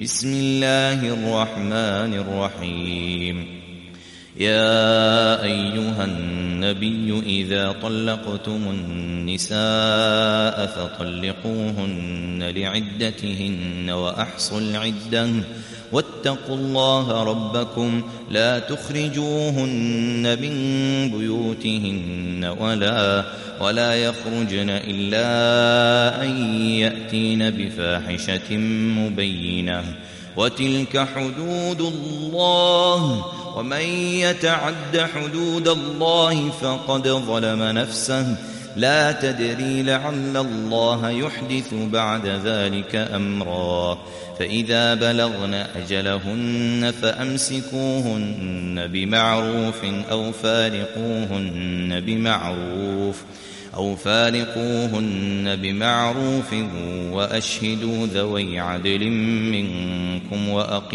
بسم الله الرحمن الرحيم. يا أيها النبي إذا طلقتم النساء فطلقوهن لعدتهن وأحصوا العدة واتقوا الله ربكم لا تخرجوهن من بيوتهن ولا يخرجن إلا أن يأتين بفاحشة مبينة وتلك حدود الله ومن يتعد حدود الله فقد ظلم نفسه لا تدري لعل الله يحدث بعد ذلك أمرا فإذا بلغن أجلهن فأمسكوهن بمعروف أو فارقوهن بمعروف وأشهدوا ذوي عدل منكم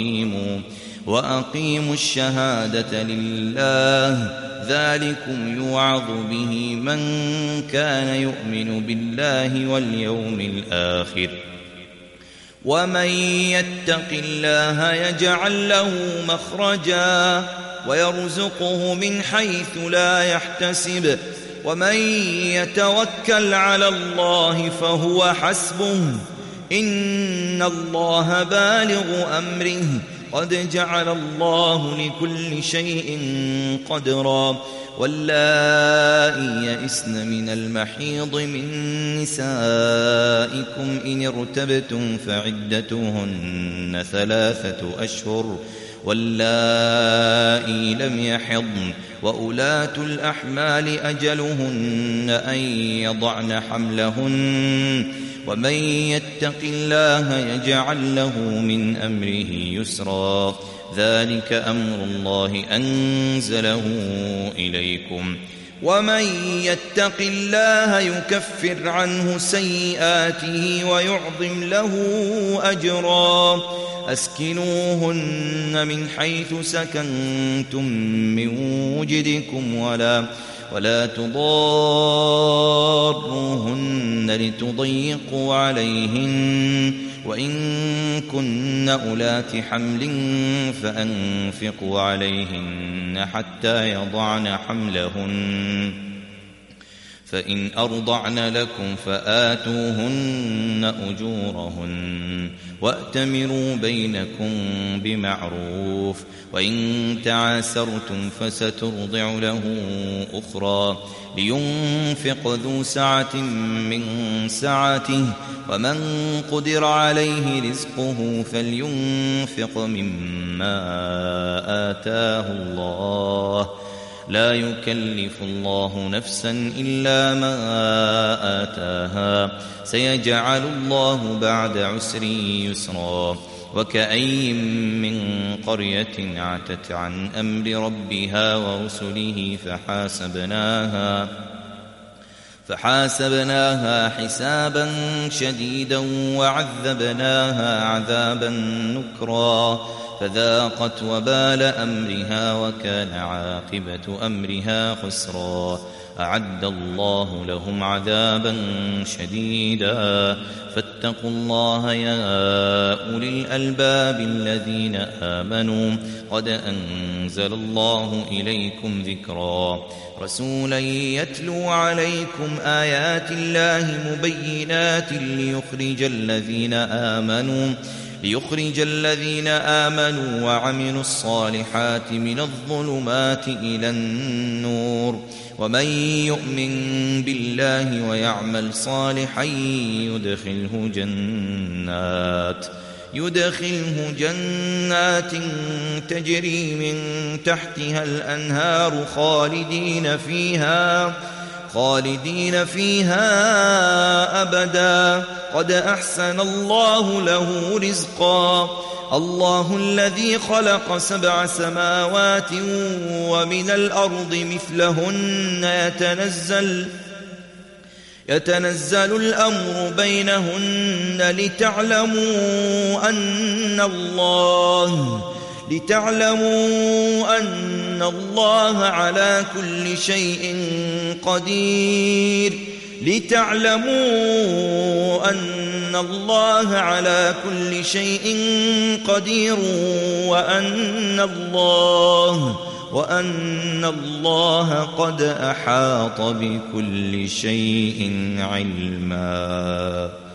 وأقيموا الشهادة لله ذلكم يوعظ به من كان يؤمن بالله واليوم الآخر ومن يتق الله يجعل له مخرجا ويرزقه من حيث لا يحتسب ومن يتوكل على الله فهو حسبه إن الله بالغ أمره قد جعل الله لكل شيء قدرا واللائي يئسن من المحيض من نسائكم إن ارتبتم فعدتهن 3 أشهر واللائي لم يحضن وأولاة الأحمال أجلهن أن يضعن حملهن ومن يتق الله يجعل له من أمره يسرا ذلك أمر الله أنزله إليكم ومن يتق الله يكفر عنه سيئاته ويعظم له أجرا أسكنوهن من حيث سكنتم من وجدكم ولا تضاروهن لتضيقوا عليهن وإن كن أولات حمل فأنفقوا عليهن حتى يضعن حملهن فإن أرضعن لكم فآتوهن أجورهن وأتمروا بينكم بمعروف وإن تعاسرتم فسترضع له أخرى لينفق ذو سعة من سعته ومن قدر عليه رزقه فلينفق مما آتاه الله لا يكلف الله نفسا إلا ما آتاها سيجعل الله بعد عسر يسرا وكأي من قرية عتت عن أمر ربها ورسله فحاسبناها حسابا شديدا وعذبناها عذابا نكرا فذاقت وبال أمرها وكان عاقبة أمرها خسرا أعد الله لهم عذابا شديدا فاتقوا الله يا أولي الألباب الذين آمنوا قد أنزل الله إليكم ذكرا رسولا يتلو عليكم آيات الله مبينات ليخرج الذين آمنوا وعملوا الصالحات من الظلمات إلى النور ومن يؤمن بالله ويعمل صالحا يدخله جنات تجري من تحتها الأنهار خالدين فيها أبدا قد أحسن الله له رزقا الله الذي خلق 7 سماوات ومن الأرض مثلهن يتنزل الأمر بينهن لتعلموا أن الله على كل شيء قدير لتعلموا أن الله على كل شيء قدير وأن الله قد أحاط بكل شيء علما.